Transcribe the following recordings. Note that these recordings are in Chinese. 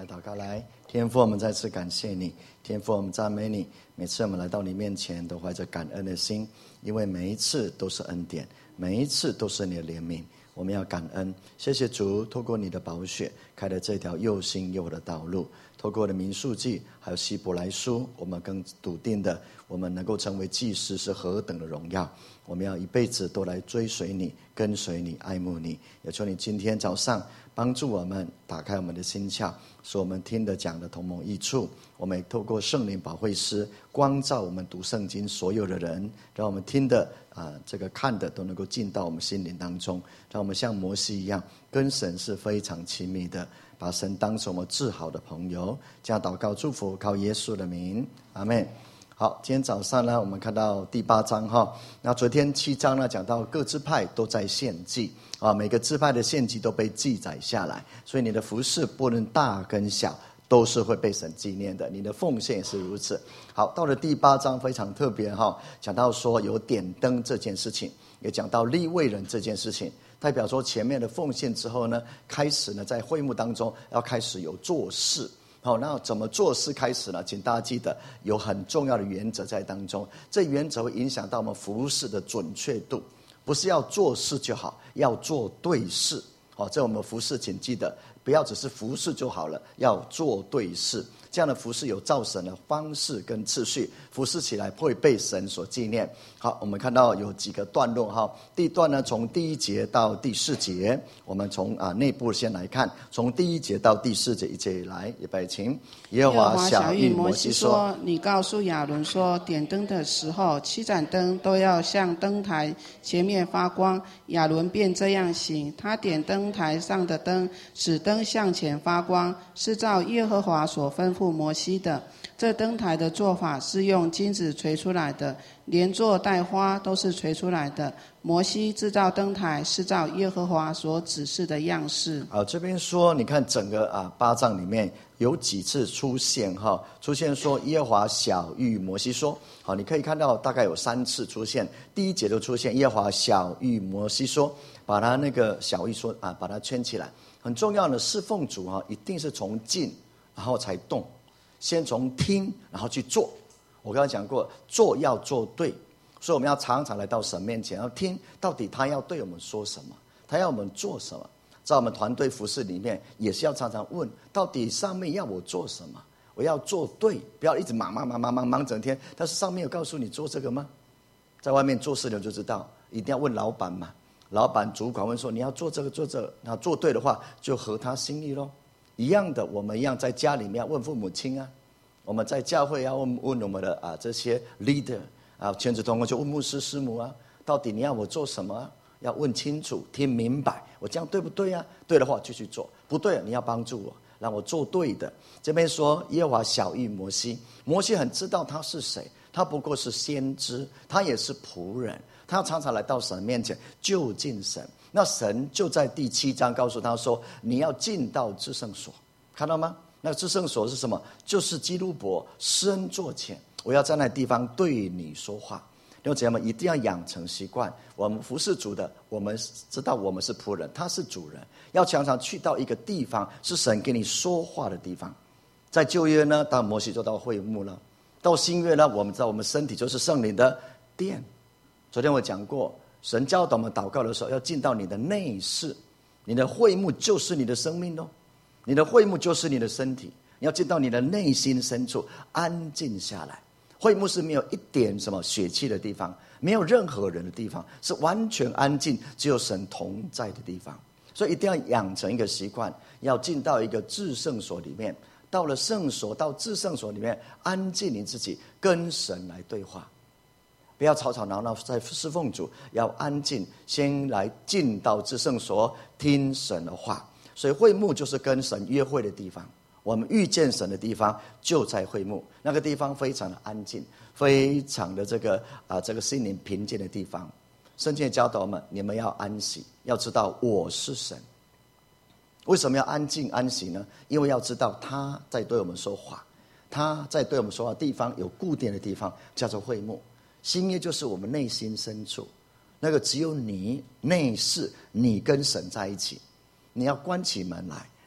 来祷告。来，天父，我们再次感谢你，天父，我们赞美你。每次我们来到你面前，都怀着感恩的心，因为每一次都是恩典，每一次都是你的怜悯，我们要感恩。谢谢主，透过你的宝血开了这条又新又活的道路，透过的民数记还有希伯来书，我们更笃定的，我们能够成为祭司是何等的荣耀。我们要一辈子都来追随你，跟随你，爱慕你。也求你今天早上帮助我们打开我们的心窍，使我们听得讲的同盟益处。我们也透过圣灵保惠师光照我们读圣经所有的人，让我们听的这个看的都能够进到我们心灵当中，让我们像摩西一样跟神是非常亲密的，把神当成我们至好的朋友。这样祷告祝福，靠耶稣的名，阿们。好，今天早上呢，我们看到第8章哈。那昨天7章呢，讲到各支派都在献祭啊，每个支派的献祭都被记载下来，所以你的服事不论大跟小，都是会被神纪念的。你的奉献也是如此。好，到了第8章非常特别哈，讲到说有点灯这件事情，也讲到利未人这件事情，代表说前面的奉献之后呢，开始呢在会幕当中要开始有做事。好，那怎么做事开始呢？请大家记得有很重要的原则在当中，这原则会影响到我们服事的准确度，不是要做事就好，要做对事。好，这我们服事请记得，不要只是服事就好了，要做对事。这样的服事有照神的方式跟次序，服事起来会被神所纪念。好，我们看到有几个段落哈。第一段呢，从第1节到第4节，我们从内部先来看，从第1节到第4节一节以来，预备请。耶和华晓谕摩西说：“ 你告诉亚伦说，点灯的时候，7盏灯都要向灯台前面发光。亚伦便这样行，他点灯台上的灯，使灯向前发光，是照耶和华所吩咐摩西的。这灯台的做法是用金子锤出来的，连座带花都是锤出来的。摩西制造灯台是照耶和华所指示的样式。” 好，这边说，你看整个8章里面有几次出现哈，出现说耶和华晓谕摩西说，好，你可以看到大概有3次出现。第1节就出现耶和华晓谕摩西说，把他那个晓谕说把它圈起来。很重要的侍奉主一定是从静然后才动，先从听然后去做。我刚才讲过，做要做对，所以我们要常常来到神面前，要听到底他要对我们说什么，他要我们做什么。在我们团队服事里面，也是要常常问，到底上面要我做什么，我要做对，不要一直忙整天。但是上面有告诉你做这个吗？在外面做事的就知道，一定要问老板嘛。老板主管问说，你要做这个做这个，那做对的话就合他心意咯。一样的，我们一样在家里面要问父母亲啊，我们在教会要问我们的这些 leader 全职同工就问牧师师母啊，到底你要我做什么啊？要问清楚，听明白，我这样对不对啊？对的话就去做，不对你要帮助我，让我做对的。这边说耶和华晓谕摩西，摩西很知道他是谁，他不过是先知，他也是仆人，他常常来到神面前就近神。那神就在第7章告诉他说，你要进到至圣所，看到吗？那至圣所是什么？就是基路伯施恩座前，我要在那地方对你说话。弟兄姐妹们，一定要养成习惯。我们服侍主的，我们知道我们是仆人，他是主人，要常常去到一个地方，是神跟你说话的地方。在旧约呢，当摩西就到会幕了；到新约呢，我们知道我们身体就是圣灵的殿。昨天我讲过，神教导我们祷告的时候，要进到你的内室，你的会幕就是你的生命哦，你的会幕就是你的身体，你要进到你的内心深处，安静下来。会幕是没有一点什么血气的地方，没有任何人的地方，是完全安静，只有神同在的地方。所以一定要养成一个习惯，要进到一个至圣所里面，到了圣所，到至圣所里面，安静你自己，跟神来对话，不要吵吵闹闹在侍奉主，要安静，先来进到至圣所听神的话。所以会幕就是跟神约会的地方，我们遇见神的地方就在会幕，那个地方非常的安静，非常的这个心灵平静的地方。圣经教导我们，你们要安息，要知道我是神。为什么要安静安息呢？因为要知道他在对我们说话，他在对我们说话的地方有固定的地方，叫做会幕。新约就是我们内心深处，那个只有你内室，你跟神在一起。你要关起门来，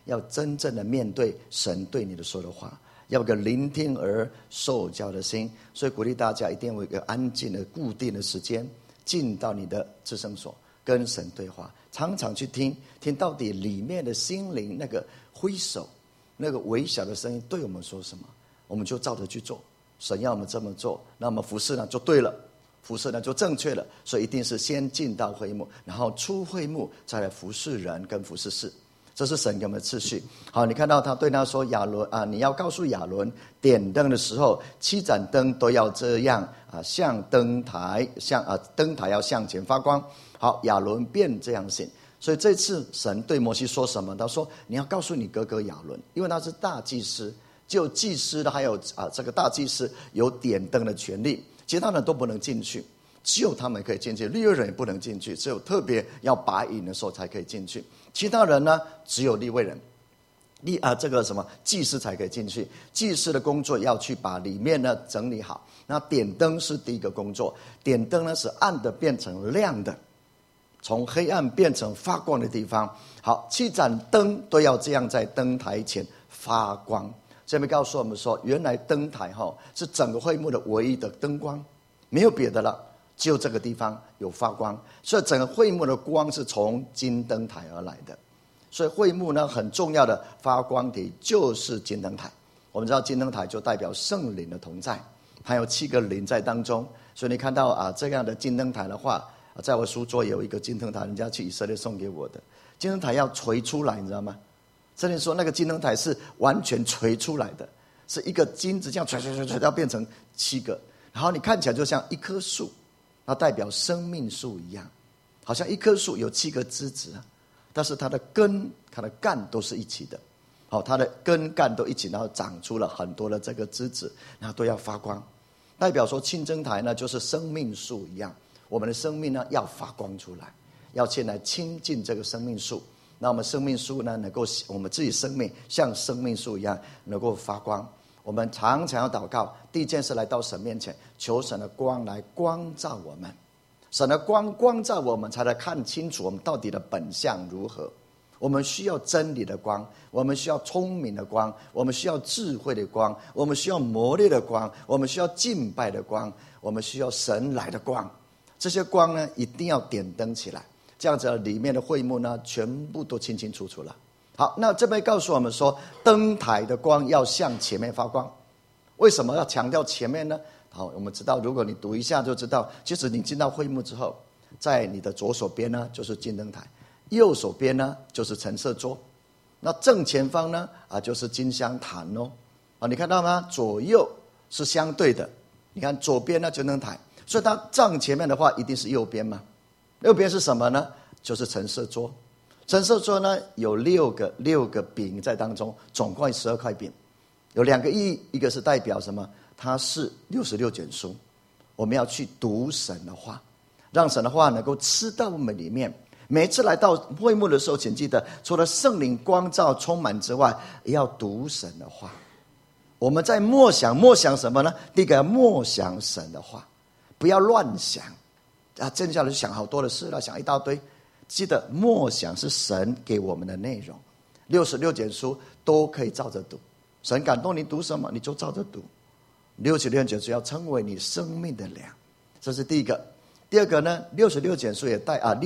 要真正的面对神对你的说的话，要有个聆听而受教的心。所以鼓励大家一定要有一个安静的固定的时间，进到你的至圣所跟神对话，常常去听到底里面的心灵那个挥手那个微小的声音对我们说什么，我们就照着去做。神要我们这么做，那么服事呢就对了，服事呢就正确了。所以一定是先进到会幕，然后出会幕，再来服事人跟服事事，这是神给我们的次序。好，你看到他对他说，亚伦啊，你要告诉亚伦，点灯的时候7盏灯都要这样啊，向灯台灯台要向前发光。好，亚伦便这样行。所以这次神对摩西说什么？他说你要告诉你哥哥亚伦，因为他是大祭司，只有祭司的还有这个大祭司有点灯的权利，其他人都不能进去，只有他们可以进去，利未人也不能进去，只有特别要拔营的时候才可以进去。其他人呢，只有利未人这个什么祭司才可以进去。祭司的工作要去把里面呢整理好。那点灯是第一个工作，点灯呢是暗的变成亮的，从黑暗变成发光的地方。好，7盏灯都要这样在灯台前发光。这边告诉我们说，原来灯台是整个会幕的唯一的灯光，没有别的了，只有这个地方有发光。所以整个会幕的光是从金灯台而来的。所以会幕呢很重要的发光体就是金灯台。我们知道金灯台就代表圣灵的同在，还有7个灵在当中。所以你看到这样的金灯台的话，在我书桌有一个金灯台，人家去以色列送给我的。金灯台要垂出来，你知道吗？这里说那个金灯台是完全垂出来的，是一个金子这样垂到变成7个，然后你看起来就像一棵树，它代表生命树一样，好像一棵树有7个枝子，但是它的根它的干都是一起的。好，它的根干都一起，然后长出了很多的这个枝子，然后都要发光，代表说金灯台呢就是生命树一样，我们的生命呢要发光出来，要先来亲近这个生命树。那我们生命树呢，能够我们自己生命像生命树一样能够发光。我们常常要祷告，第一件事来到神面前，求神的光来光照我们。神的光照我们，才能看清楚我们到底的本相如何。我们需要真理的光，我们需要聪明的光，我们需要智慧的光，我们需要磨练的光，我们需要敬拜的光，我们需要神来的光。这些光呢，一定要点灯起来。这样子里面的会幕呢，全部都清清楚楚了。好，那这边告诉我们说，灯台的光要向前面发光。为什么要强调前面呢？好，我们知道，如果你读一下就知道，其实你进到会幕之后，在你的左手边呢就是金灯台，右手边呢就是陈设桌，那正前方呢就是金香坛哦。你看到吗？左右是相对的。你看左边呢金灯台，所以它正前面的话一定是右边嘛。右边是什么呢？就是陈设桌。陈设桌呢有六个饼在当中，总共12块饼，有2个意义，一个是代表什么？它是66卷书，我们要去读神的话，让神的话能够吃到我们里面。每次来到会幕的时候，请记得，除了圣灵光照充满之外，也要读神的话。我们在默想什么呢？第一个要默想神的话，不要乱想接下来就想好多的事了，想一大堆。记得默想是神给我们的内容，66卷书都可以照着读。神感动你读什么，你就照着读。66卷书要成为你生命的粮，这是第一个。第二个呢，66卷书也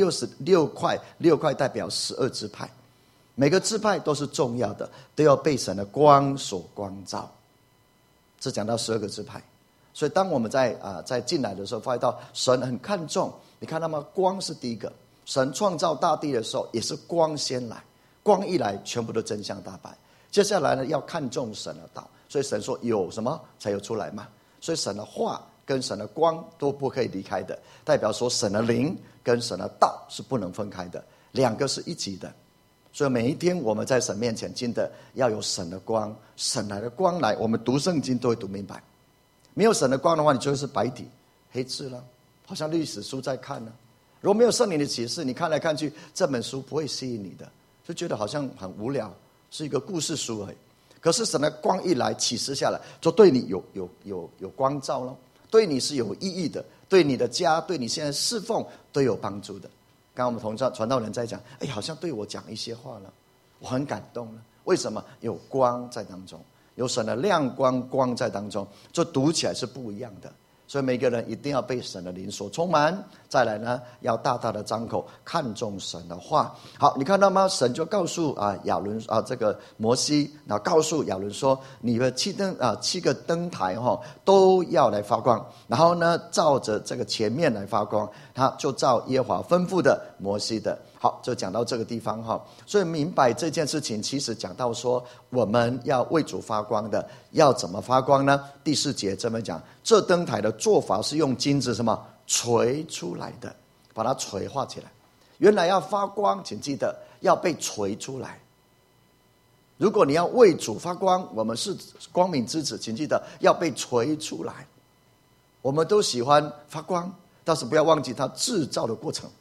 66块代表12支派，每个支派都是重要的，都要被神的光所光照。这讲到12个支派。所以当我们在进来的时候，发现到神很看重，你看到吗？光是第一个。神创造大地的时候，也是光先来，光一来，全部都真相大白。接下来呢，要看重神的道，所以神说有什么才有出来嘛。所以神的话跟神的光都不可以离开的，代表说神的灵跟神的道是不能分开的，2个是一起的。所以每一天我们在神面前，真的要有神的光，神来的光来，我们读圣经都会读明白。没有神的光的话，你就是白底黑字了，好像历史书在看呢。如果没有圣灵的启示，你看来看去，这本书不会吸引你的，就觉得好像很无聊，是一个故事书而已。可是神的光一来，启示下来，就对你有光照了，对你是有意义的，对你的家，对你现在侍奉都有帮助的。刚刚我们同传道人在讲，好像对我讲一些话了， 我很感动了。为什么？有光在当中，有神的亮光在当中，就读起来是不一样的。所以每个人一定要被神的灵所充满。再来呢，要大大的张口，看重神的话。好，你看到吗？神就告诉亚伦这个摩西，然后告诉亚伦说，你的7个灯台都要来发光，然后呢，照着这个前面来发光，他就照耶和华吩咐的摩西的。好，就讲到这个地方所以明白这件事情，其实讲到说我们要为主发光的，要怎么发光呢？第4节这么讲，这灯台的做法是用金子什么锤出来的，把它锤化起来。原来要发光，请记得要被锤出来。如果你要为主发光，我们是光明之子，请记得要被锤出来。我们都喜欢发光，但是不要忘记它制造的过程。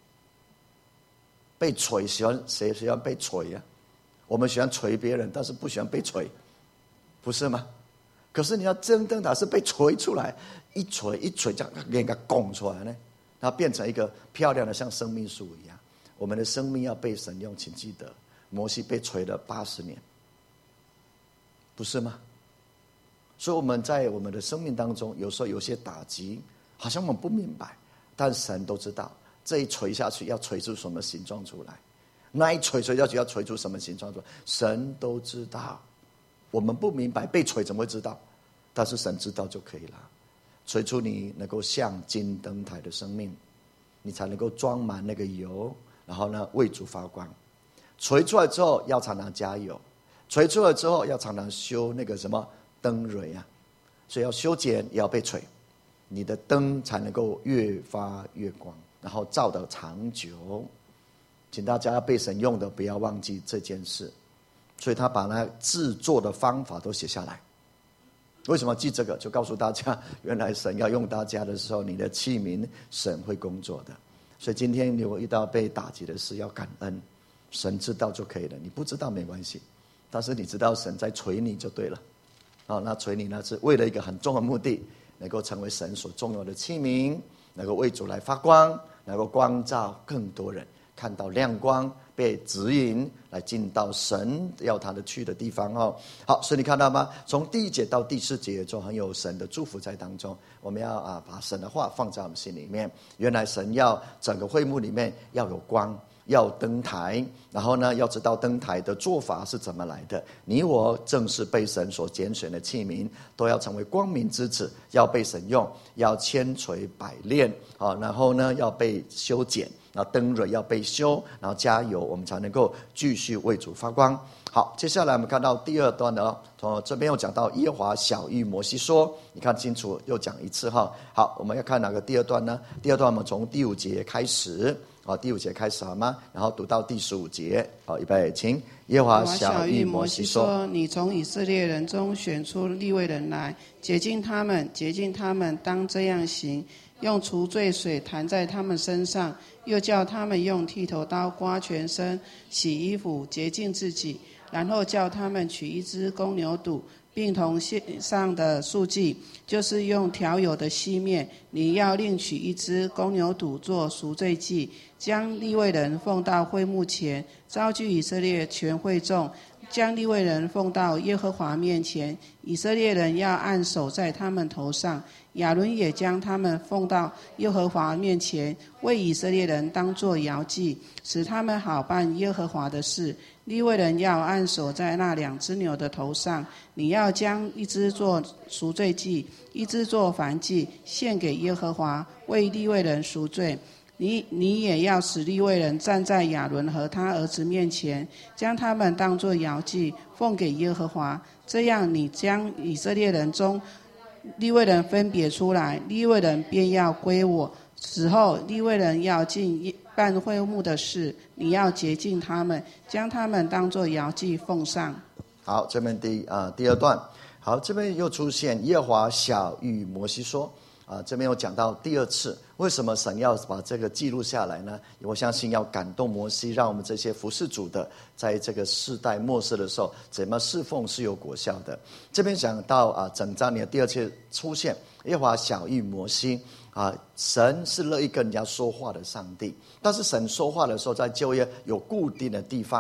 被锤，谁喜欢被锤呀？我们喜欢锤别人，但是不喜欢被锤，不是吗？可是你要真灯塔是被锤出来，一锤这样给它拱出来呢，它变成一个漂亮的像生命树一样。我们的生命要被神用，请记得摩西被锤了80年，不是吗？所以我们在我们的生命当中，有时候有些打击，好像我们不明白，但神都知道。这一锤下去要锤出什么形状出来，那一锤下去要锤出什么形状出来，神都知道。我们不明白，被锤怎么会知道？但是神知道就可以了。锤出你能够像金灯台的生命，你才能够装满那个油，然后呢为主发光。锤出来之后要常常加油，锤出来之后要常常修那个什么灯蕊啊，所以要修剪也要被锤，你的灯才能够越发越光，然后照得长久。请大家被神用的不要忘记这件事。所以他把那制作的方法都写下来。为什么记这个？就告诉大家，原来神要用大家的时候，你的器皿神会工作的。所以今天如果遇到被打击的事，要感恩，神知道就可以了，你不知道没关系，但是你知道神在捶你就对了。那捶你呢是为了一个很重要的目的，能够成为神所重要的器皿，能够为主来发光，能够光照更多人，看到亮光，被指引来进到神要他的去的地方。好，所以你看到吗？从第1节到第4节就很有神的祝福在当中。我们要把神的话放在我们心里面。原来神要整个会幕里面要有光，要灯台，然后呢要知道灯台的做法是怎么来的。你我正是被神所拣选的器皿，都要成为光明之子，要被神用，要千锤百炼，然后呢要被修剪，然后灯蕊要被修，然后加油，我们才能够继续为主发光。好，接下来我们看到第2段的从这边又讲到耶和华晓谕摩西说，你看清楚，又讲一次好，我们要看哪个第2段呢？第2段我们从第5节开始。第5节开始好吗？然后读到第15节。好，预备，请。耶和华晓谕摩西说： 你从以色列人中选出利未人来，洁净他们，洁净他们，当这样行：用除罪水弹在他们身上，又叫他们用剃头刀刮全身，洗衣服，洁净自己，然后叫他们取一只公牛犊，并同献上的素祭，就是用调油的细面。你要另取一只公牛犊做赎罪祭，将利未人奉到会幕前，召集以色列全会众，将利未人奉到耶和华面前。以色列人要按手在他们头上，亚伦也将他们奉到耶和华面前，为以色列人当作摇祭，使他们好办耶和华的事。利未人要按手在那2只牛的头上，你要将一只做赎罪祭，一只做燔祭，献给耶和华，为利未人赎罪。你也要使利未人站在亚伦和他儿子面前，将他们当作摇祭，奉给耶和华。这样，你将以色列人中利未人分别出来，利未人便要归我。此后，利未人要进办会幕的事，你要洁净他们，将他们当作摇祭奉上。 好，这边第2段。好，这边又出现耶和华晓谕摩西说。这边又讲到第2次，为什么神要把这个记录下来呢？我相信要感动摩西，让我们这些服侍主的，在这个世代末世的时候，怎么侍奉是有果效的。这边讲到整章里的第2次出现，耶和华晓谕摩西。神是乐意跟人家说话的上帝，但是神说话的时候，在旧约有固定的地方、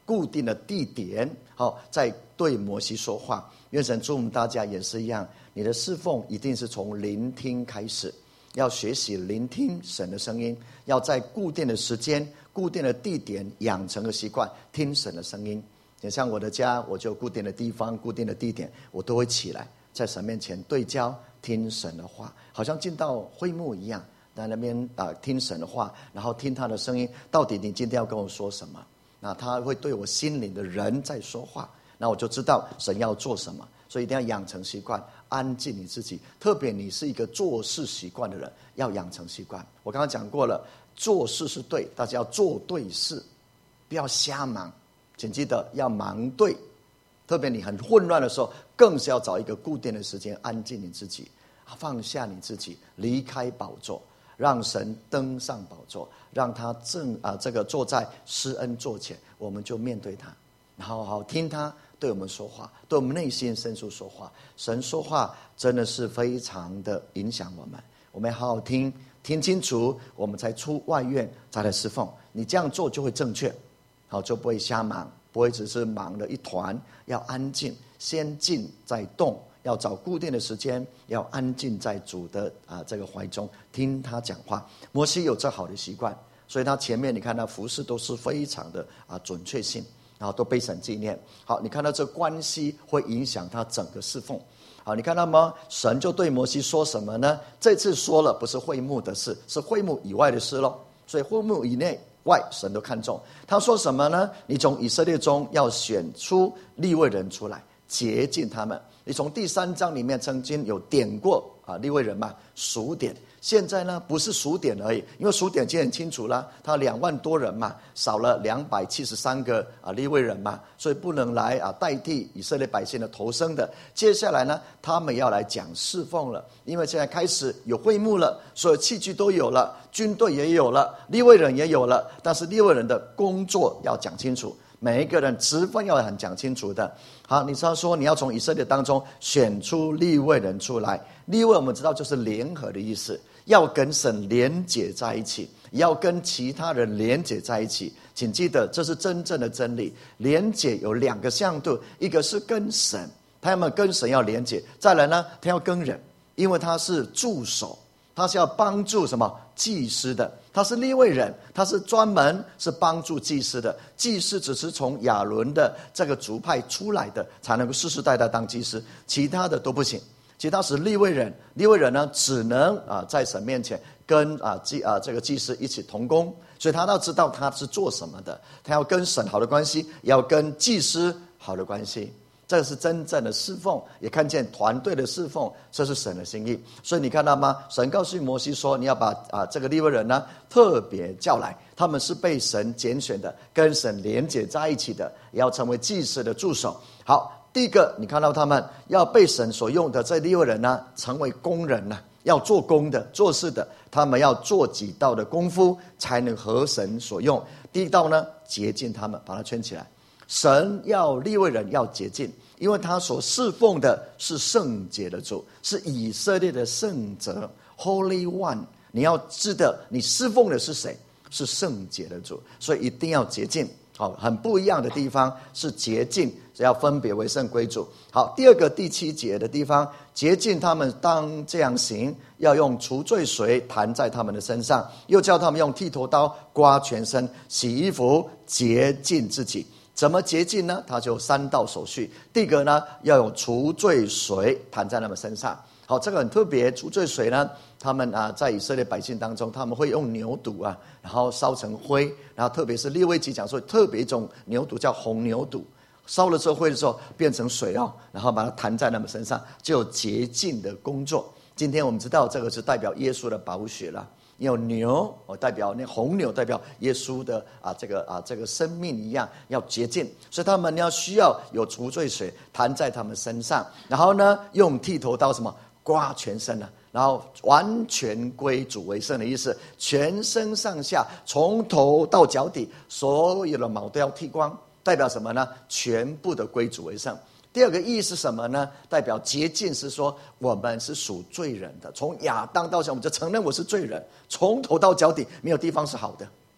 固定的地点，在对摩西说话。愿神祝我们大家也是一样，你的侍奉一定是从聆听开始，要学习聆听神的声音，要在固定的时间、固定的地点养成个习惯，听神的声音。也像我的家，我就固定的地方、固定的地点，我都会起来，在神面前对焦，听神的话，好像进到会幕一样，在那边听神的话，然后听他的声音，到底你今天要跟我说什么？那他会对我心灵的人在说话，那我就知道神要做什么。所以一定要养成习惯，安静你自己。特别你是一个做事习惯的人，要养成习惯。我刚刚讲过了，做事是对，大家要做对事，不要瞎忙。请记得要忙对。特别你很混乱的时候，更是要找一个固定的时间，安静你自己，放下你自己，离开宝座，让神登上宝座，让他这个坐在施恩座前，我们就面对他，然后好听他对我们说话，对我们内心深处说话。神说话真的是非常的影响我们，我们好好听，听清楚，我们才出外院，再来侍奉。你这样做就会正确，好，就不会瞎忙，不会只是忙了一团。要安静，先静再动，要找固定的时间，要安静在主的这个怀中，听他讲话。摩西有这好的习惯，所以他前面你看他服事都是非常的准确性，然后都被神纪念。好，你看到这关系会影响他整个侍奉。好，你看到吗？神就对摩西说什么呢？这次说了不是会幕的事，是会幕以外的事咯。所以会幕以内外神都看重。他说什么呢？你从以色列中要选出利未人出来，洁净他们。你从第3章里面曾经有点过利未人嘛，数点。现在呢不是数点而已，因为数点已经很清楚了，他2万多人嘛，少了273个利未人嘛，所以不能来代替以色列百姓的头生的。接下来呢，他们要来讲侍奉了，因为现在开始有会幕了，所有器具都有了，军队也有了，利未人也有了，但是利未人的工作要讲清楚，每一个人职分要很讲清楚的。好，你知道说你要从以色列当中选出利未人出来，利未我们知道就是联合的意思，要跟神连结在一起，要跟其他人连结在一起。请记得这是真正的真理，连结有2个向度，一个是跟神，他们跟神要连结，再来呢他要跟人，因为他是助手，他是要帮助什么祭司的，他是利未人，他是专门是帮助祭司的。祭司只是从亚伦的这个族派出来的，才能够世世代代当祭司，其他的都不行。其他是利未人，利未人呢只能在神面前跟这个祭司一起同工，所以他要知道他是做什么的，他要跟神好的关系，也要跟祭司好的关系。这是真正的侍奉，也看见团队的侍奉，这是神的心意。所以你看到吗？神告诉摩西说，你要把这个利未人呢特别叫来，他们是被神拣选的，跟神连结在一起的，也要成为祭司的助手。好，第一个你看到他们要被神所用的这利未人呢，成为工人呢，要做工的、做事的，他们要做几道的功夫，才能合神所用。第一道呢，洁净他们，把它圈起来。神要利未人要洁净，因为他所侍奉的是圣洁的主，是以色列的圣者 Holy One。 你要知道你侍奉的是谁，是圣洁的主，所以一定要洁净。好，很不一样的地方是洁净，要分别为圣归主。好，第二个第7节的地方，洁净他们当这样行，要用除罪水弹在他们的身上，又叫他们用剃头刀刮全身，洗衣服，洁净自己。怎么洁净呢？它就3道手续。第一个呢，要用除罪水弹在他们身上。好，这个很特别。除罪水呢，他们在以色列百姓当中，他们会用牛犊然后烧成灰，然后特别是利未记讲说，特别一种牛犊叫红牛犊，烧了之后灰的时候变成水然后把它弹在他们身上，就有洁净的工作。今天我们知道这个是代表耶稣的宝血了。有牛，代表那红牛代表耶稣的这个生命一样要洁净，所以他们要需要有除罪水弹在他们身上，然后呢用剃头刀什么刮全身然后完全归主为圣的意思，全身上下从头到脚底所有的毛都要剃光，代表什么呢？全部的归主为圣。第二个意义是什么呢？代表洁净是说我们是属罪人的，从亚当到现在我们就承认我是罪人，从头到脚底没有地方是好的，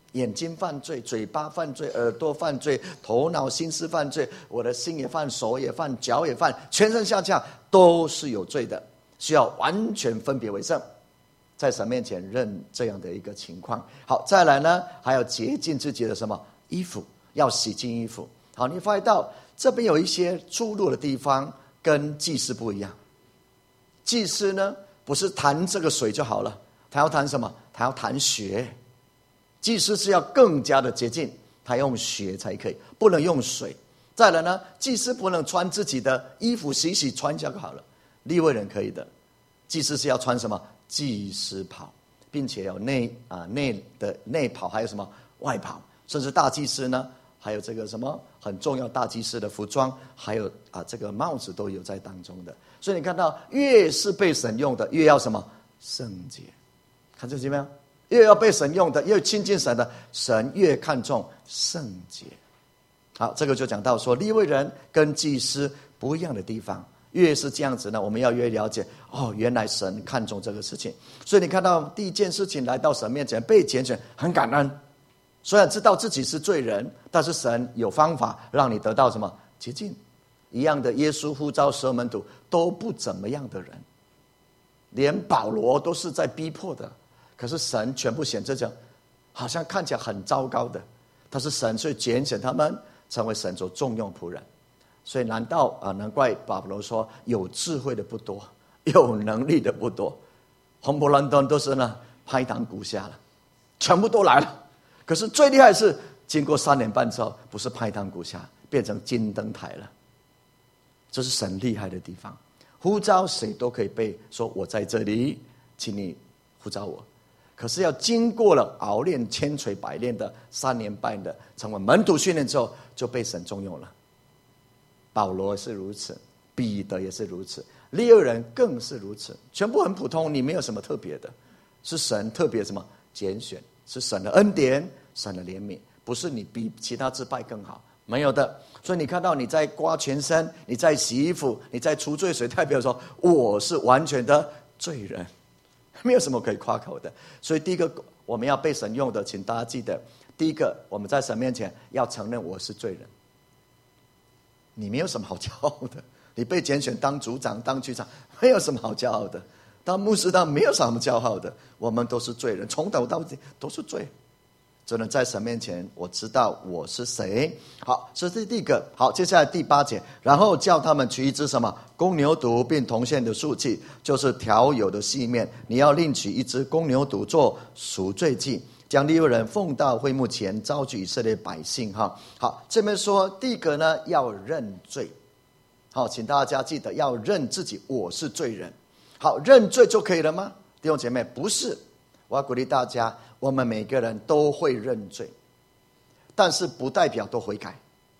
眼睛犯罪，嘴巴犯罪，耳朵犯罪，头脑心思犯罪，我的心也犯，手也犯，脚也犯，全身上下都是有罪的，需要完全分别为圣，在神面前认这样的一个情况。好，再来呢，还要洁净自己的什么衣服，要洗净衣服。好，你发现到这边有一些出入的地方跟祭司不一样。祭司呢，不是弹这个水就好了，他要弹什么？他要弹血。祭司是要更加的洁净，他用血才可以，不能用水。再来呢，祭司不能穿自己的衣服，洗洗穿就好了。利未人可以的，祭司是要穿什么？祭司袍，并且有内袍，还有什么外袍，甚至大祭司呢，还有这个什么很重要大祭司的服装，还有这个帽子都有在当中的。所以你看到，越是被神用的，越要什么圣洁？看这些没有？越要被神用的，越亲近神的，神越看重圣洁。好，这个就讲到说，利未人跟祭司不一样的地方。越是这样子呢，我们要越了解原来神看重这个事情。所以你看到第一件事情，来到神面前被拣选，很感恩。虽然知道自己是罪人，但是神有方法让你得到什么洁净。一样的，耶稣呼召12门徒都不怎么样的人，连保罗都是在逼迫的，可是神全部选这种好像看起来很糟糕的，但是神却拣选他们成为神所重用仆人。所以难怪保罗说，有智慧的不多，有能力的不多，红不乱登都是呢拍档鼓下了，全部都来了。可是最厉害的是，经过3年半之后，不是拍档鼓下，变成金灯台了。这是神厉害的地方，呼召谁都可以被说我在这里，请你呼召我。可是要经过了熬炼千锤百炼的3年半的成为门徒训练之后，就被神重用了。保罗是如此，彼得也是如此，利未人更是如此，全部很普通，你没有什么特别的，是神特别什么拣选，是神的恩典，神的怜悯，不是你比其他支派更好，没有的。所以你看到你在刮全身，你在洗衣服，你在除罪水，代表说我是完全的罪人，没有什么可以夸口的。所以第一个我们要被神用的，请大家记得，第一个我们在神面前要承认我是罪人。你没有什么好骄傲的，你被拣选当组长当区长，没有什么好骄傲的，当牧师当没有什么骄傲的，我们都是罪人，从头到底都是罪。只能在神面前，我知道我是谁。好，这是第一个。好，接下来第8节，然后叫他们取一只什么公牛犊，并铜线的束器，就是调油的细面。你要另取一只公牛犊做赎罪祭，将利未人奉到会幕前，招聚以色列百姓。好，这边说第一个呢，要认罪。好，请大家记得要认自己，我是罪人。好，认罪就可以了吗？弟兄姐妹，不是。我要鼓励大家，我们每个人都会认罪，但是不代表都悔改。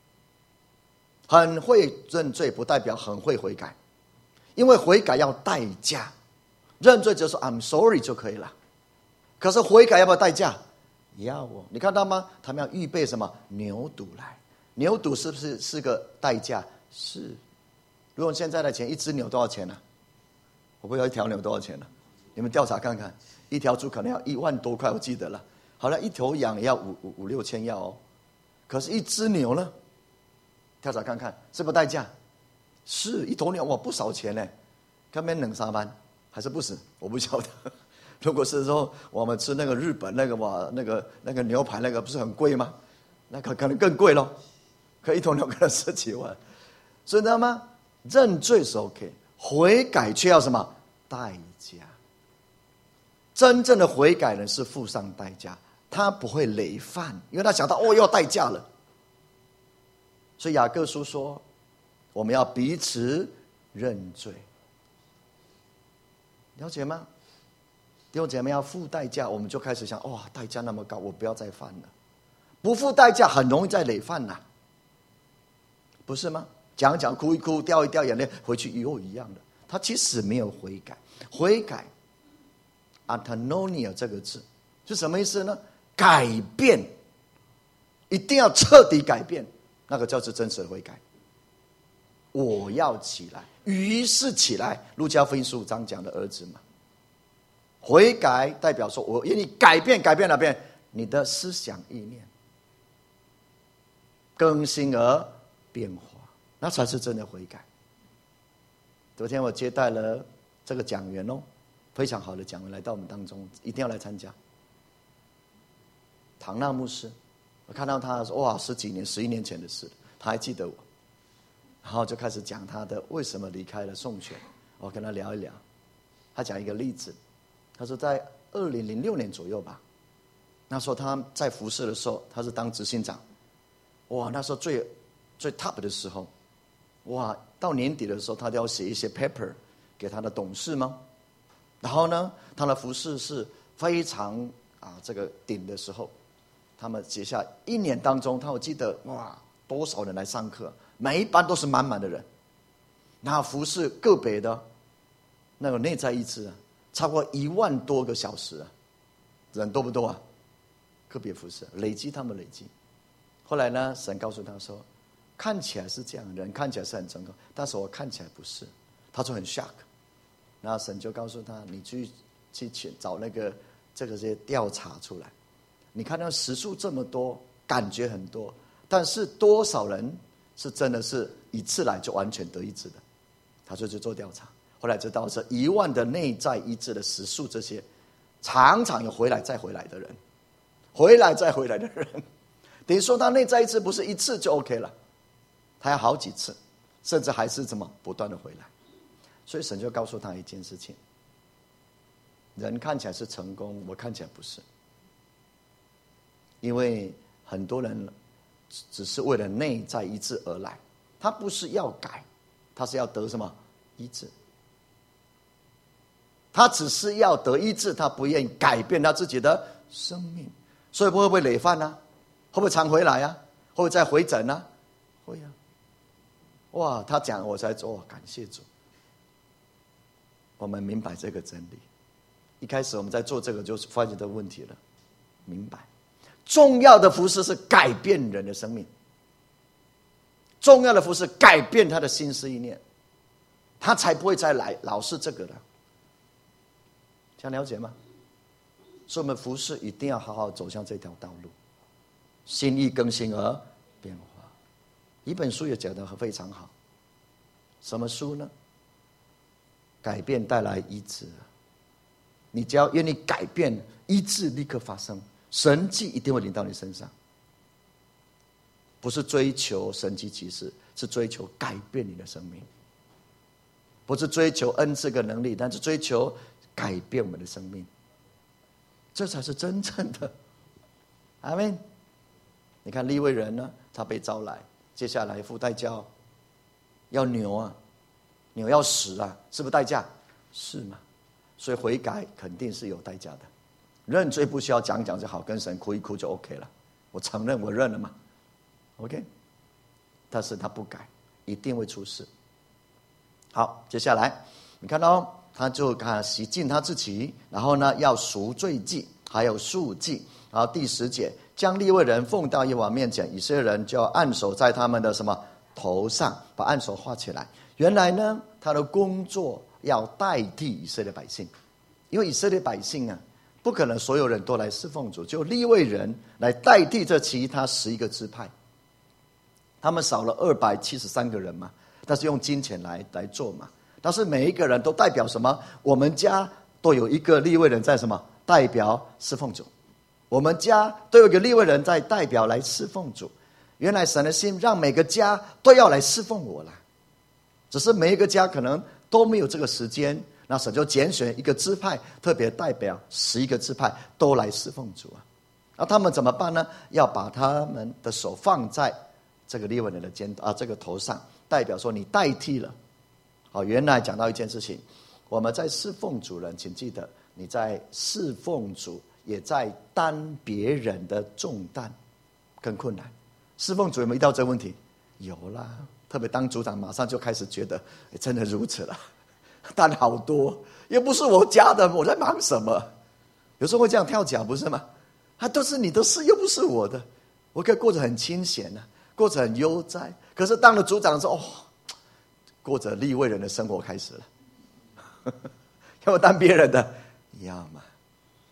很会认罪不代表很会悔改，因为悔改要代价。认罪就说 I'm sorry 就可以了，可是悔改要不要代价？要哦。你看到吗？他们要预备什么牛犊来，牛犊是不是个代价？是。如果现在的钱，一只牛多少钱呢？我不知道一条牛多少钱呢？你们调查看看，一条猪可能要1万多块，我记得了。好了，一头羊也要5、6千要哦。可是，一只牛呢？调查看看，是不是代价？是一头牛，哇，不少钱呢。看边2、3万，还是不是？我不晓得。如果是说我们吃那个日本那个嘛，那个牛排那个不是很贵吗？那可能更贵咯。可一头牛可能10几万。所以知道吗？认罪是 OK， 悔改却要什么代价？真正的悔改人是付上代价，他不会累犯，因为他想到要代价了。所以雅各书说，我们要彼此认罪，了解吗？弟兄姐妹要付代价，我们就开始想，代价那么高，我不要再犯了。不付代价很容易再累犯了，不是吗？讲讲哭一哭，掉一掉眼泪，回去以后一样的。他其实没有悔改，悔改 ，antanonia 这个字是什么意思呢？改变，一定要彻底改变，那个叫做真实的悔改。我要起来，于是起来。路加福音15章讲的儿子嘛，悔改代表说我愿意改变，改变哪边？ 你的思想意念更新而变化，那才是真的悔改。昨天我接待了这个讲员哦，非常好的讲员来到我们当中，一定要来参加。唐纳牧师，我看到他说哇，10几年、11年前的事，他还记得我，然后就开始讲他的为什么离开了颂全。我跟他聊一聊，他讲一个例子，他说在2006年左右吧，那时候他在服侍的时候，他是当执行长，哇，那时候最 top 的时候，哇，到年底的时候，他都要写一些 paper 给他的董事吗？然后呢，他的服侍是非常这个顶的时候，他们写下1年当中，我记得哇，多少人来上课，每一班都是满满的人，然后服侍个别的那个内在医治超过1万多个小时人多不多啊？个别服侍累积他们累积。后来呢，神告诉他说，看起来是这样，人看起来是很成功，但是我看起来不是。他就很 shock， 然后神就告诉他，你去找这些调查出来，你看到时数这么多，感觉很多，但是多少人是真的是一次来就完全得医治的？他就去做调查，后来知道是1万的内在医治的时数，这些常常有回来再回来的人，回来再回来的人，等于说他内在医治不是一次就 OK 了，他要好几次，甚至还是怎么不断的回来。所以神就告诉他一件事情，人看起来是成功，我看起来不是。因为很多人只是为了内在医治而来，他不是要改，他是要得什么医治。他只是要得医治，他不愿意改变他自己的生命。所以会不会累犯啊？会不会常回来啊？会不会再回诊啊？会啊。哇，他讲我才说感谢主，我们明白这个真理。一开始我们在做这个就发现这个问题了，明白重要的服事是改变人的生命，重要的服事改变他的心思意念，他才不会再来老是这个了。这样了解吗？所以我们服事一定要好好走向这条道路，心意更新而变化。一本书也讲得非常好，什么书呢？改变带来医治。你只要愿意改变，医治立刻发生，神迹一定会临到你身上。不是追求神迹奇事，是追求改变你的生命。不是追求恩赐跟能力，但是追求改变我们的生命，这才是真正的。阿们。你看利未人呢，他被招来，接下来付代价，要牛啊，牛要死啊，是不是代价？是吗？所以悔改肯定是有代价的，认罪不需要讲就好，跟神哭一哭就 OK 了。我承认我认了嘛 ，OK。但是他不改，一定会出事。好，接下来你看到他就洗净他自己，然后呢要赎罪祭，还有赎祭。然后第10节，将利未人奉到耶和华面前，以色列人就要按手在他们的什么头上，把按手画起来。原来呢，他的工作要代替以色列百姓，因为以色列百姓啊，不可能所有人都来侍奉主，就利未人来代替这其他11个支派。他们少了273个人嘛，但是用金钱来做嘛。但是每一个人都代表什么？我们家都有一个利未人在什么？代表侍奉主。我们家都有一个利未人在代表来侍奉主。原来神的心让每个家都要来侍奉我了，只是每一个家可能都没有这个时间，那神就拣选一个支派，特别代表11个支派都来侍奉主啊。那他们怎么办呢？要把他们的手放在这个利未人的这个头上，代表说你代替了。好，原来讲到一件事情，我们在侍奉主人，请记得你在侍奉主，也在担别人的重担跟困难。侍奉主有没有遇到这个问题？有啦，特别当组长马上就开始觉得真的如此了，担好多，也不是我家的，我在忙什么？有时候会这样跳脚，不是吗？都是你的事，又不是我的，我可以过着很清闲啊，过着很悠哉。可是当了组长的时候，过着利未人的生活开始了。要我当别人的，要嘛。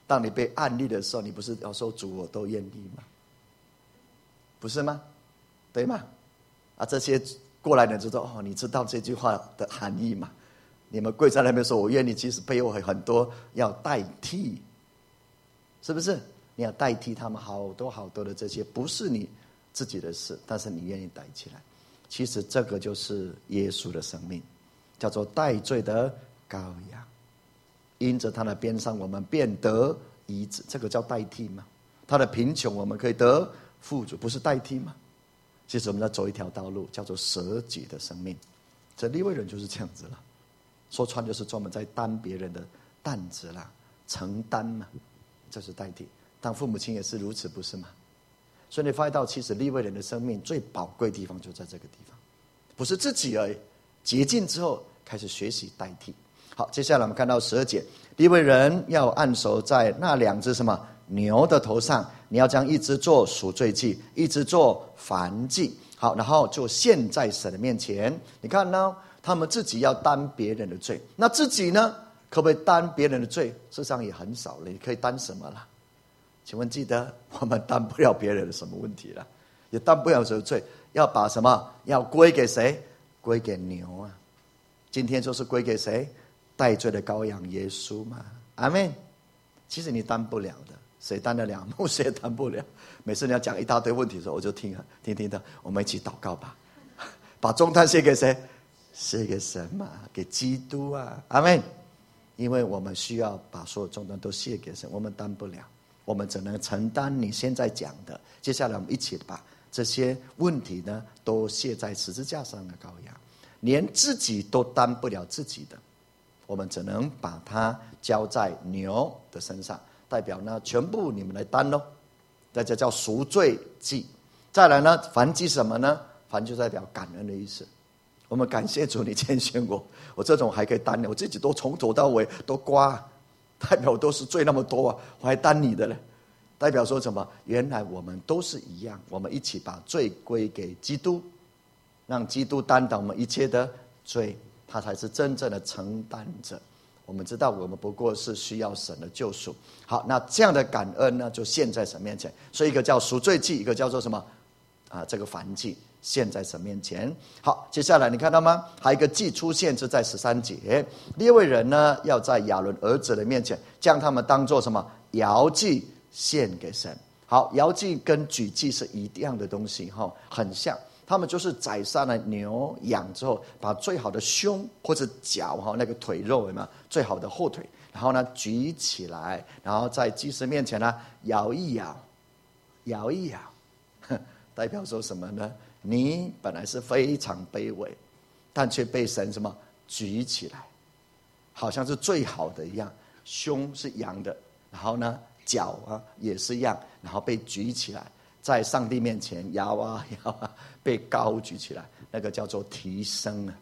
当你被按立的时候，你不是要说主我都愿意吗？不是吗？对吗？这些过来人就说你知道这句话的含义吗？你们跪在那边说我愿意，其实背后很多要代替，是不是？你要代替他们好多好多的这些不是你自己的事，但是你愿意带起来。其实这个就是耶稣的生命，叫做代罪的羔羊，因着他的鞭伤我们便得医治，这个叫代替吗？他的贫穷我们可以得富足，不是代替吗？其实我们在走一条道路，叫做舍己的生命。这利未人就是这样子了，说穿就是专门在担别人的担子啦，承担嘛，这是代替。当父母亲也是如此，不是吗？所以你发现到，其实利未人的生命最宝贵的地方就在这个地方，不是自己而已。洁净之后，开始学习代替。好，接下来我们看到12节，利未人要按手在那2只什么牛的头上，你要将一只做赎罪祭，一只做燔祭。好，然后就献在神的面前。你看呢，他们自己要担别人的罪，那自己呢，可不可以担别人的罪？事实上也很少了，你可以担什么了？请问记得我们担不了别人的什么问题了，也担不了什么罪，要把什么要归给谁？归给牛啊！今天就是归给谁？代罪的羔羊耶稣嘛，阿们。其实你担不了的，谁担得了？牧师也担不了。每次你要讲一大堆问题的时候，我就听的，我们一起祷告吧，把重担卸给谁？卸给神嘛，给基督啊，阿们。因为我们需要把所有重担都卸给神，我们担不了。我们只能承担你现在讲的，接下来我们一起把这些问题呢都卸在十字架上的羔羊，连自己都担不了自己的，我们只能把它交在牛的身上，代表呢全部你们来担咯。大家叫赎罪祭。再来呢，燔祭什么呢？燔就代表感恩的意思。我们感谢主，你拣选我这种还可以担的，我自己都从头到尾都刮。代表都是罪那么多啊，我还担你的呢？代表说什么？原来我们都是一样，我们一起把罪归给基督，让基督担当我们一切的罪，他才是真正的承担者。我们知道我们不过是需要神的救赎。好，那这样的感恩呢，就献在神面前。所以一个叫赎罪祭，一个叫做什么这个燔祭，献在神面前。好，接下来你看到吗？还有一个祭出现是在13节，利未人呢要在亚伦儿子的面前将他们当作什么摇祭献给神。好，摇祭跟举祭是一样的东西，很像。他们就是宰杀了牛羊之后，把最好的胸或者脚那个腿肉有没有最好的后腿，然后呢举起来，然后在祭司面前呢摇一摇，摇一摇，代表说什么呢？你本来是非常卑微，但却被神什么举起来，好像是最好的一样。胸是羊的，然后呢脚也是一样，然后被举起来，在上帝面前摇啊摇啊，被高举起来，那个叫做提升啊。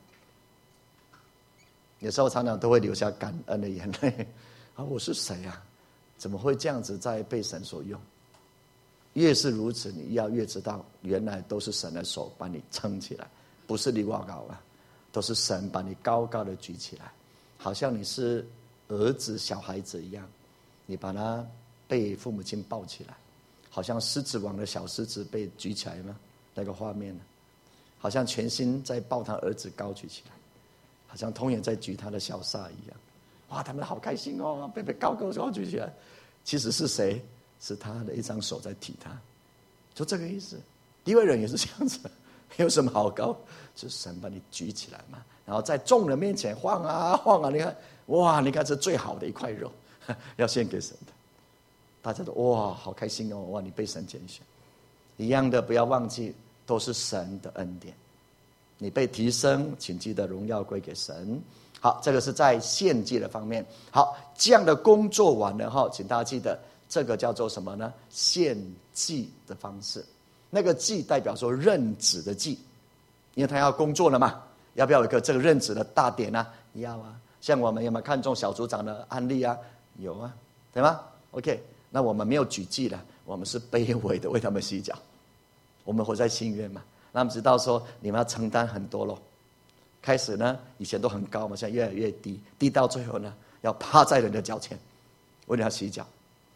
有时候常常都会流下感恩的眼泪我是谁啊？怎么会这样子在被神所用？越是如此，你要越知道，原来都是神的手把你撑起来，不是你挖高都是神把你高高的举起来，好像你是儿子小孩子一样，你把他被父母亲抱起来，好像狮子王的小狮子被举起来吗？那个画面呢，好像全心在抱他儿子高举起来，好像同样在举他的小撒一样。哇，他们好开心哦，被高举起来。其实是谁？是他的一张手在提他，就这个意思。利未人也是这样子，没有什么好高，就是神把你举起来嘛，然后在众人面前晃啊晃啊，你看，哇，你看这最好的一块肉，要献给神的，大家都哇好开心哦，哇，你被神拣选。一样的，不要忘记，都是神的恩典。你被提升，请记得荣耀归给神。好，这个是在献祭的方面。好，这样的工作完了请大家记得，这个叫做什么呢？献祭的方式。那个祭代表说任职的祭，因为他要工作了嘛，要不要有一个这个任职的大典啊？要啊。像我们有没有看中小组长的案例啊？有啊，对吗 ？OK， 那我们没有举祭了，我们是卑微的为他们洗脚。我们活在新约嘛，那我们知道说你们要承担很多咯。开始呢，以前都很高嘛，现在越来越低，低到最后呢，要趴在人的脚前，为了要洗脚。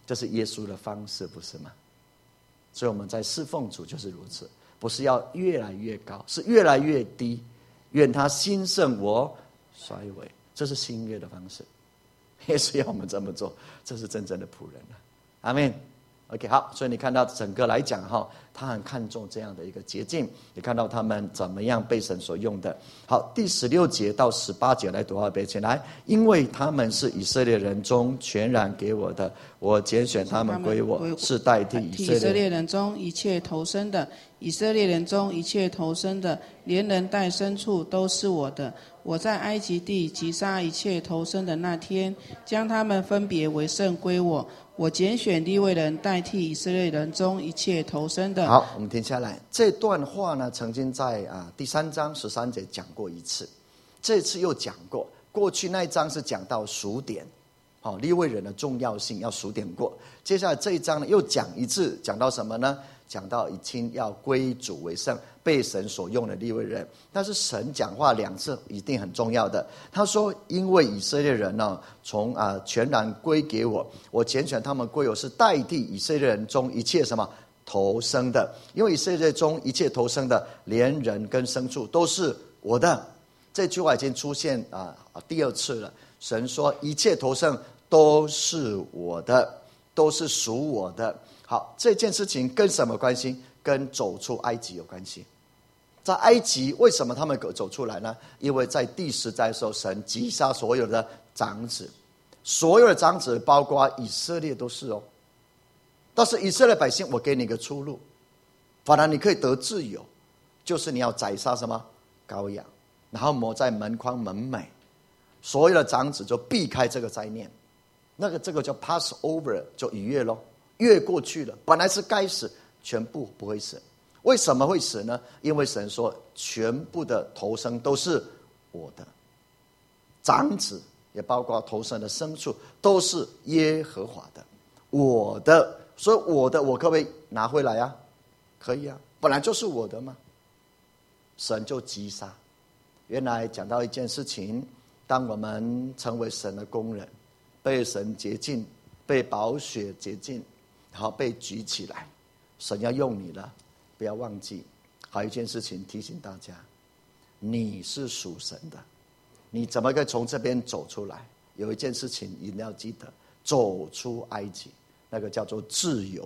这是耶稣的方式，不是吗？所以我们在侍奉主就是如此，不是要越来越高，是越来越低。愿他兴盛，我衰微，这是新约的方式。耶稣要我们这么做，这是真正的仆人了。阿们。OK， 好，所以你看到整个来讲他很看重这样的一个捷径，也看到他们怎么样被神所用的。好，第16节到18节来读二遍，请来。因为他们是以色列人中全然给我的，我拣选他们归我，是代替以色列人中一切投生的。以色列人中一切投生的，连人带牲畜都是我的。我在埃及地击杀一切投生的那天，将他们分别为圣归我。我拣选利未人代替以色列人中一切投生的。 好，我们停下来。这段话呢，曾经在第3章13节讲过一次，这次又讲过。过去那一章是讲到数点，利未人的重要性要数点过。接下来这一章呢，又讲一次，讲到什么呢？讲到已经要归主为圣，被神所用的利未人。但是神讲话2次一定很重要的。他说：“因为以色列人呢，从全然归给我，我拣选他们归我，是代替以色列人中一切什么投生的。因为以色列中一切投生的，连人跟牲畜都是我的。”这句话已经出现第2次了。神说：“一切投生都是我的，都是属我的。”好，这件事情跟什么关系？跟走出埃及有关系。在埃及，为什么他们走出来呢？因为在第10灾的时候，神击杀所有的长子，所有的长子包括以色列都是哦。但是以色列百姓，我给你一个出路，反而你可以得自由，就是你要宰杀什么羔羊，然后抹在门框门楣，所有的长子就避开这个灾念。这个叫 Passover， 就逾越咯。越过去了，本来是该死，全部不会死。为什么会死呢？因为神说全部的投生都是我的，长子也包括投生的牲畜都是耶和华的，我的。所以我的，我可不可以拿回来啊？可以啊，本来就是我的嘛。神就击杀。原来讲到一件事情，当我们成为神的工人，被神洁净，被宝血洁净，然后被举起来，神要用你了，不要忘记。还有一件事情提醒大家，你是属神的，你怎么可以从这边走出来？有一件事情一定要记得，走出埃及，那个叫做自由。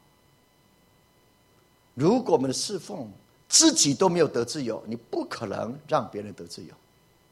如果我们的侍奉自己都没有得自由，你不可能让别人得自由。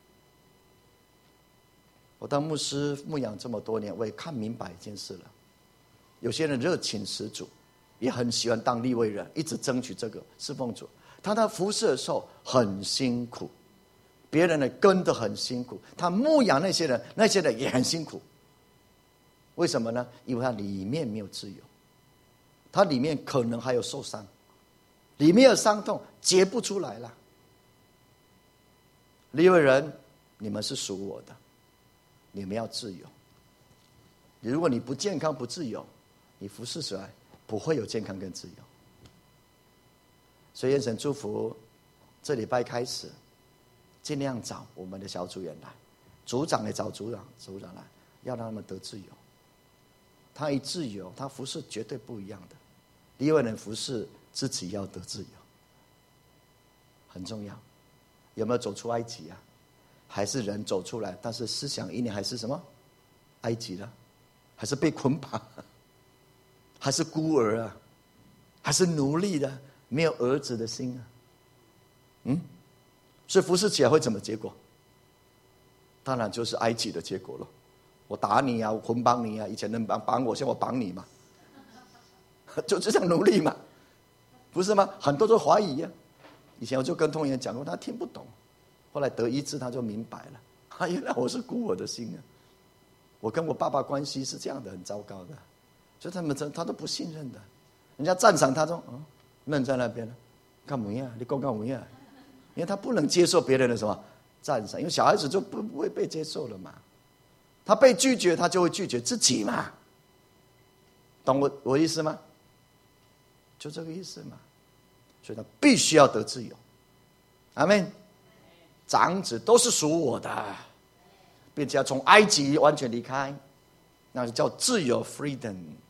我当牧师牧养这么多年，我也看明白一件事了。有些人热情十足，也很喜欢当利未人，一直争取这个侍奉主。他在服侍的时候很辛苦，别人呢跟得很辛苦，他牧养那些人也很辛苦。为什么呢？因为他里面没有自由，他里面可能还有受伤，里面有伤痛结不出来了。利未人，你们是属我的，你们要自由。如果你不健康不自由，你服侍起来不会有健康跟自由。所以愿神祝福，这礼拜开始尽量找我们的小组员来，组长也找组长来，要让他们得自由。他一自由，他服侍绝对不一样的。利未人服侍自己要得自由，很重要。有没有走出埃及啊？还是人走出来，但是思想意念还是什么埃及的，还是被捆绑，还是孤儿啊，还是奴隶的，没有儿子的心啊。所以服侍起来会怎么结果？当然就是埃及的结果了。我打你啊，我捆绑你啊，以前人绑我，现在我绑你嘛，就这样奴隶嘛，不是吗？很多都怀疑啊。以前我就跟童言讲过，他听不懂，后来得医治他就明白了，原来我是孤儿的心啊，我跟我爸爸关系是这样的，很糟糕的，所以他都不信任的。人家赞赏他说愣在那边了，干嘛呀？你讲干嘛呀？因为他不能接受别人的什么赞赏，因为小孩子就不会被接受了嘛。他被拒绝，他就会拒绝自己嘛。懂我意思吗？就这个意思嘛。所以他必须要得自由。阿们。长子都是属我的，并且要从埃及完全离开，那就叫自由 freedom。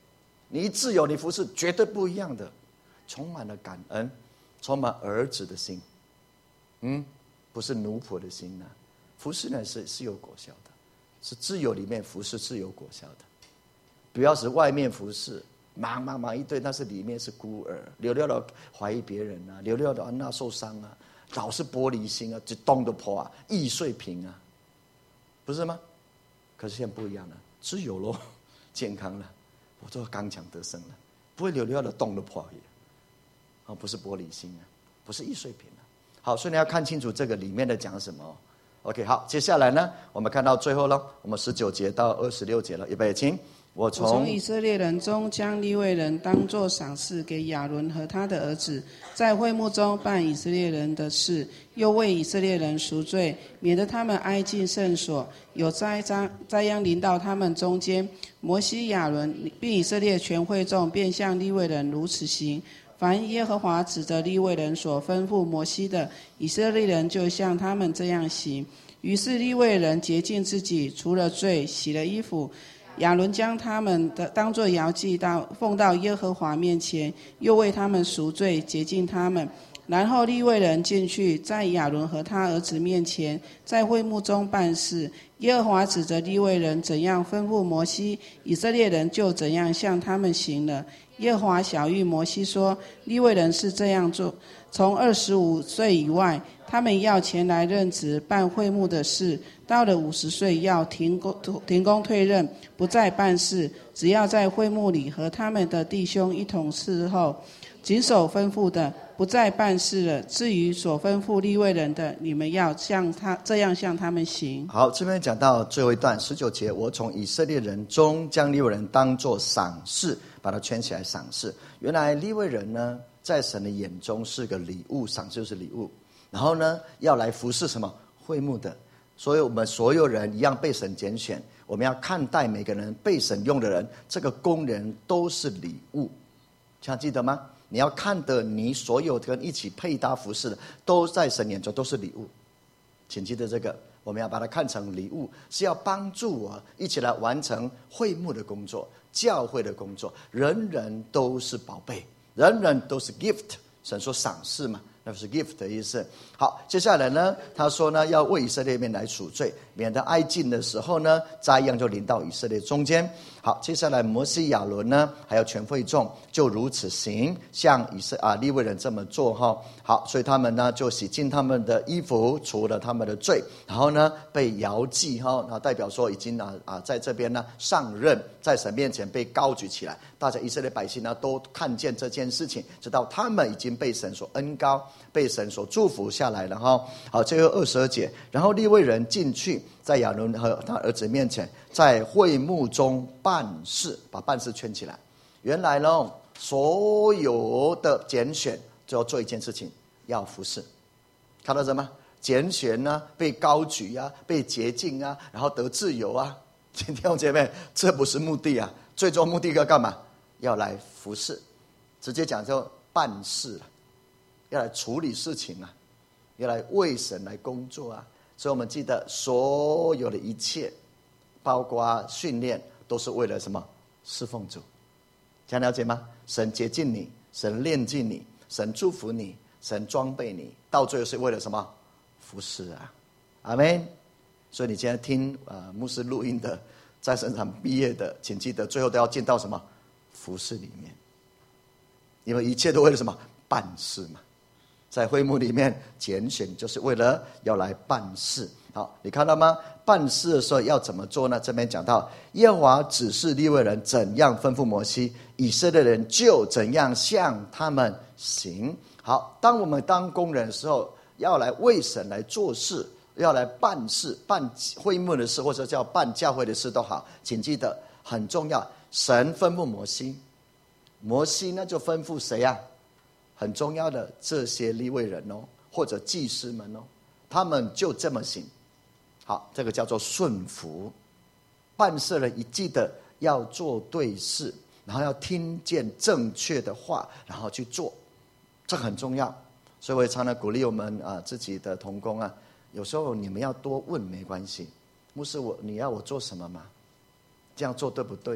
你一自由，你服侍绝对不一样的，充满了感恩，充满儿子的心，不是奴仆的心服侍呢是有果效的，是自由里面服侍是有果效的。不要是外面服侍忙一堆，但是里面是孤儿，流流的怀疑别人流流的那受伤老是玻璃心就动都破易碎瓶不是吗？可是现在不一样了，自由咯，健康了，我做刚强得胜了，不会流流的动都破也不是玻璃心不是易碎瓶好，所以你要看清楚这个里面的讲什么。OK， 好，接下来呢，我们看到最后了，我们19节到26节了，预备，请。我从以色列人中将利未人当作赏赐给亚伦和他的儿子，在会幕中办以色列人的事，又为以色列人赎罪，免得他们挨近圣所，有灾殃临到他们中间。摩西、亚伦并以色列全会众便向利未人如此行。凡耶和华指着利未人所吩咐摩西的，以色列人就像他们这样行。于是利未人洁净自己，除了罪，洗了衣服。亚伦将他们当作摇祭奉到耶和华面前，又为他们赎罪，洁净他们。然后利未人进去，在亚伦和他儿子面前，在会幕中办事。耶和华指着利未人怎样吩咐摩西，以色列人就怎样向他们行了。耶和华晓谕摩西说，利未人是这样做，从25岁以外，他们要前来任职办会幕的事，到了50岁要停工退任，不再办事，只要在会幕里和他们的弟兄一同伺候，谨守吩咐的，不再办事了。至于所吩咐利未人的，你们要这样向他们行。 好，这边讲到最后一段19节，我从以色列人中将利未人当作赏赐，把它圈起来赏赐。原来利未人呢，在神的眼中是个礼物，赏赐就是礼物。然后呢，要来服侍什么？会幕的。所以我们所有人一样被神拣选，我们要看待每个人被神用的人，这个工人都是礼物，这样记得吗？你要看得你所有跟一起配搭服侍的，都在神眼中都是礼物，请记得这个，我们要把它看成礼物，是要帮助我一起来完成会幕的工作，教会的工作。人人都是宝贝，人人都是 gift， 神说赏赐嘛，那是 gift 的意思。好，接下来呢，他说呢，要为以色列人来赎罪，免得挨近的时候呢，灾殃就临到以色列中间。好，接下来摩西、亚伦呢，还有全会众就如此行，像利未人这么做好，所以他们呢就洗净他们的衣服，除了他们的罪，然后呢被摇祭代表说已经在这边呢上任，在神面前被高举起来。大家以色列百姓呢都看见这件事情，知道他们已经被神所恩膏，被神所祝福下来了好，最后22节，然后利未人进去，在亚伦和他儿子面前，在会幕中办事，把办事圈起来。原来呢，所有的拣选就要做一件事情，要服侍。看到什么？拣选被高举被洁净然后得自由弟兄姐妹，这不是目的最终目的要干嘛？要来服侍，直接讲就办事要来处理事情要来为神来工作所以我们记得所有的一切，包括训练，都是为了什么？侍奉主。这样了解吗？神洁净你，神炼净你，神祝福你，神装备你，到最后是为了什么？服侍阿们。所以你今天听牧师录音的，在神场毕业的，请记得最后都要进到什么？服侍里面。因为一切都为了什么？办事嘛。在会幕里面拣选，就是为了要来办事。好，你看到吗？办事的时候要怎么做呢？这边讲到耶和华指示利未人怎样吩咐摩西，以色列人就怎样向他们行。好，当我们当工人的时候，要来为神来做事，要来办事，办会幕的事，或者叫办教会的事都好，请记得很重要。神吩咐摩西，摩西呢就吩咐谁很重要的这些利未人或者祭司们他们就这么行。好，这个叫做顺服。办事人一记得要做对事，然后要听见正确的话，然后去做，这很重要。所以我也常常鼓励我们自己的同工有时候你们要多问没关系，牧师你要我做什么吗？这样做对不对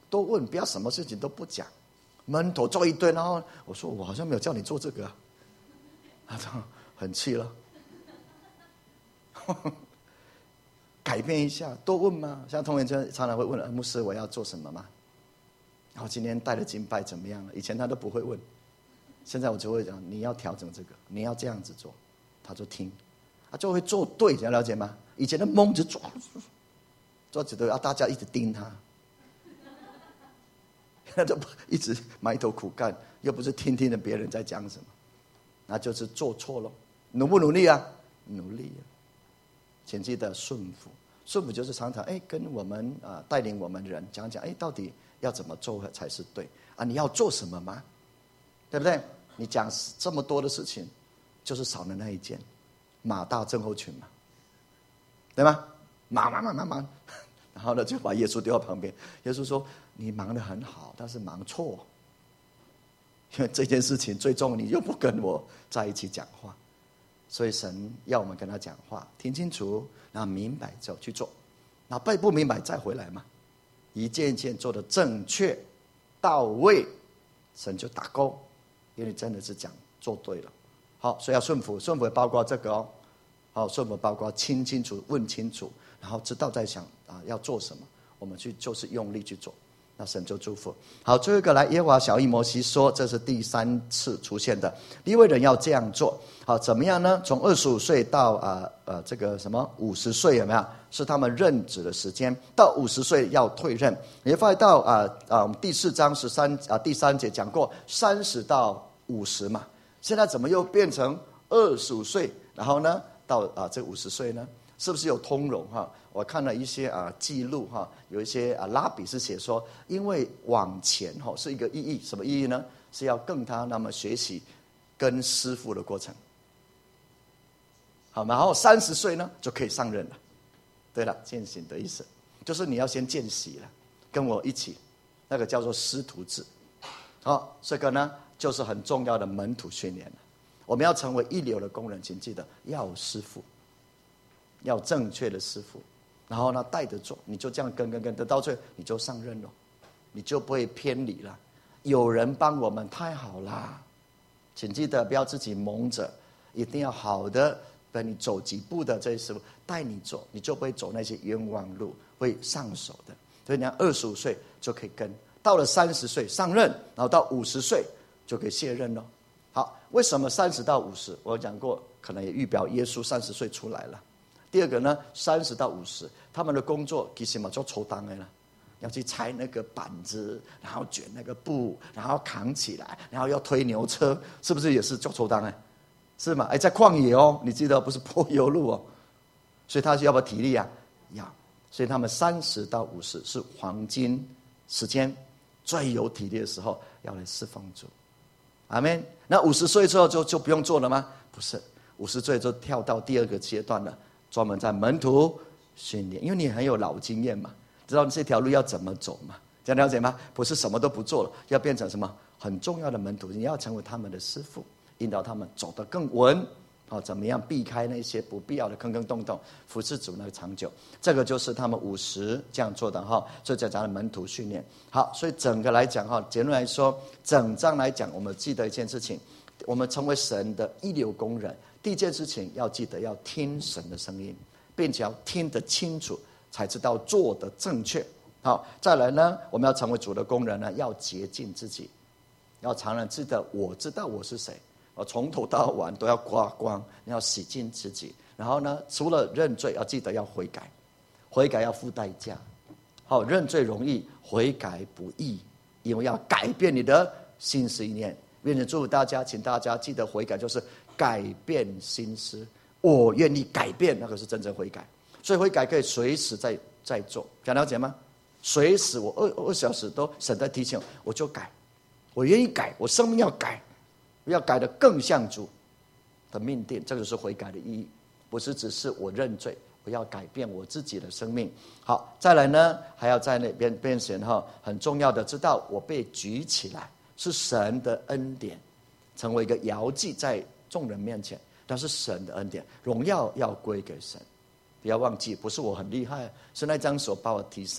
多问，不要什么事情都不讲，闷头做一堆。然后我说我好像没有叫你做这个啊，他说很气了。改变一下，多问嘛。像童元真常常会问牧师我要做什么嘛，然后今天带的敬拜怎么样了？以前他都不会问，现在我就会讲你要调整这个，你要这样子做，他就听，他就会做对，你要了解吗？以前的蒙着做着都要大家一直盯他，他就一直埋头苦干，又不是听着别人在讲什么，那就是做错了。努不努力啊？努力啊！请记得顺服，顺服就是常常跟我们带领我们人讲讲，到底要怎么做才是对啊？你要做什么吗？对不对？你讲这么多的事情，就是少了那一件，马大症候群嘛，对吗？忙，然后呢就把耶稣丢到旁边。耶稣说：“你忙得很好，但是忙错，因为这件事情最重要，你又不跟我在一起讲话。”所以神要我们跟他讲话，听清楚，然后明白之后去做，然后不明白再回来嘛，一件一件做得正确到位，神就打勾，因为你真的是讲做对了。好，所以要顺服，顺服也包括这个哦。好，顺服包括听清楚、问清楚，然后知道在想要做什么，我们去就是用力去做，那神就祝福。好，最后一个来，耶和华晓谕摩西说，这是第3次出现的，利未人要这样做。好，怎么样呢？从25岁到这个什么50岁有没有？是他们任职的时间，到50岁要退任。你会发现到第4章第3节讲过30到50嘛，现在怎么又变成25岁？然后呢，到这50岁呢？是不是有通融哈？我看了一些记录哈，有一些拉比是写说，因为往前是一个意义，什么意义呢？是要更他那么学习跟师傅的过程。好，然后30岁呢就可以上任了。对了，践行的意思就是你要先见习了，跟我一起，那个叫做师徒制。好，这个呢就是很重要的门徒训练了。我们要成为一流的工人，请记得要有师傅，要正确的师傅，然后呢带着做，你就这样跟得到最后你就上任了，你就不会偏离了。有人帮我们太好啦，请记得不要自己蒙着，一定要好的跟你走几步的这些师傅带你走，你就不会走那些冤枉路，会上手的。所以你要25岁就可以跟，到了30岁上任，然后到50岁就可以卸任了。好，为什么30到50？我讲过，可能也预表耶稣30岁出来了。第二个呢，30到50，他们的工作其实嘛做抽当的了，要去拆那个板子，然后卷那个布，然后扛起来，然后要推牛车，是不是也是做抽当的？是吗？在旷野哦，你记得不是柏油路哦，所以他要不要体力啊？要，所以他们30到50是黄金时间，最有体力的时候，要来侍奉主。阿们。那50岁之后就不用做了吗？不是，50岁就跳到第2个阶段了，专门在门徒训练，因为你很有老经验嘛，知道这条路要怎么走嘛，这样了解吗？不是什么都不做了，要变成什么很重要的门徒，你要成为他们的师傅，引导他们走得更稳。怎么样避开那些不必要的坑坑洞洞，服侍主那个长久，这个就是他们50这样做的哈。所以讲的门徒训练。好，所以整个来讲哈，结论来说，整章来讲，我们记得一件事情，我们成为神的一流工人，第一件事情要记得要听神的声音，并且要听得清楚，才知道做得正确。好，再来呢，我们要成为主的工人呢，要洁净自己，要常常记得我知道我是谁。从头到晚都要刮光，要洗净自己。然后呢，除了认罪，要记得要悔改，悔改要付代价。好，认罪容易，悔改不易，因为要改变你的心思意念。愿神祝福大家，请大家记得悔改就是改变心思，我愿意改变，那个是真正悔改。所以悔改可以随时在做，想了解吗？随时我2小时都神在提醒我就改，我愿意改，我生命要改。要改得更像主的命定，这就是悔改的意义，不是只是我认罪，我要改变我自己的生命。好，再来呢，还要在那边变成很重要的，知道我被举起来是神的恩典，成为一个摇祭在众人面前，但是神的恩典，荣耀要归给神。不要忘记，不是我很厉害，是那张手把我提升。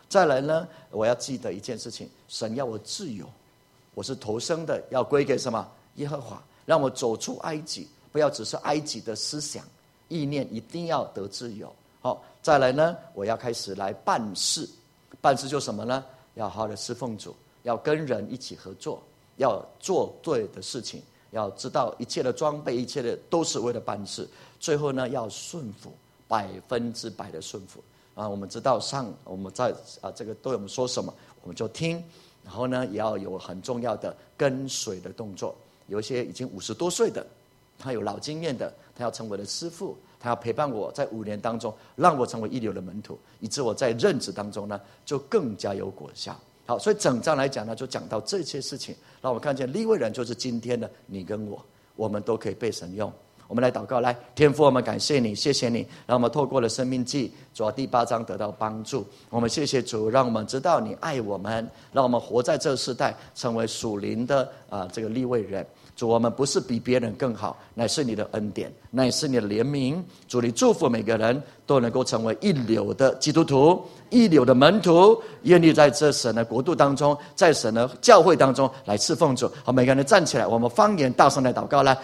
再来呢，我要记得一件事情，神要我自由，我是头生的，要归给什么？耶和华，让我走出埃及，不要只是埃及的思想意念，一定要得自由。好，再来呢，我要开始来办事，办事就什么呢？要好好的侍奉主，要跟人一起合作，要做对的事情，要知道一切的装备，一切的都是为了办事。最后呢，要顺服，100%的顺服。我们知道我们在这个对我们说什么，我们就听。然后呢，也要有很重要的跟随的动作。有一些已经50多岁的，他有老经验的，他要成为我的师父，他要陪伴我在5年当中，让我成为一流的门徒，以致我在任职当中呢，就更加有果效。好，所以整章来讲呢，就讲到这些事情，让我们看见利未人就是今天的你跟我们都可以被神用。我们来祷告，来，天父，我们感谢你，谢谢你，让我们透过了生命记主第8章得到帮助。我们谢谢主，让我们知道你爱我们，让我们活在这个世代，成为属灵的这个利未人。主，我们不是比别人更好，乃是你的恩典，乃是你的怜悯。主，你祝福每个人都能够成为一流的基督徒，一流的门徒，愿意在这神的国度当中，在神的教会当中来侍奉主。好，每个人站起来，我们方言大声来祷告，来。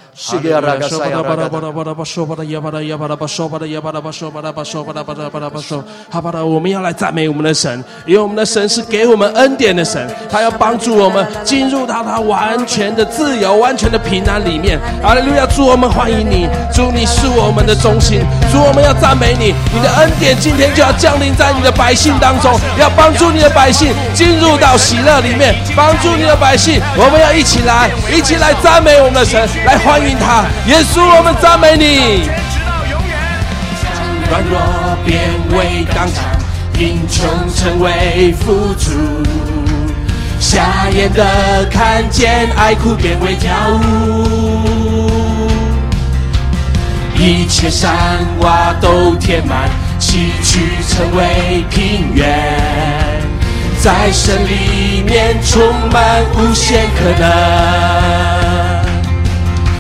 我们要来赞美我们的神，因为我们的神是给我们恩典的神，他要帮助我们进入到他完全的自由、完全的平安里面。哈利路亚！主，我们欢迎你，主，你是我们的中心，主，我们要赞美你，你的恩典今天就要降临在你的百姓当中，要帮助你的百姓进入到喜乐里面，帮助你的百姓。我们要一起来赞美我们的神，来欢迎他。耶稣，我们赞美你。软弱变为刚强，贫穷成为富足，瞎眼的看见，爱哭变为跳舞，一切山洼都填满，崎岖成为平原，在神里面充满无限可能。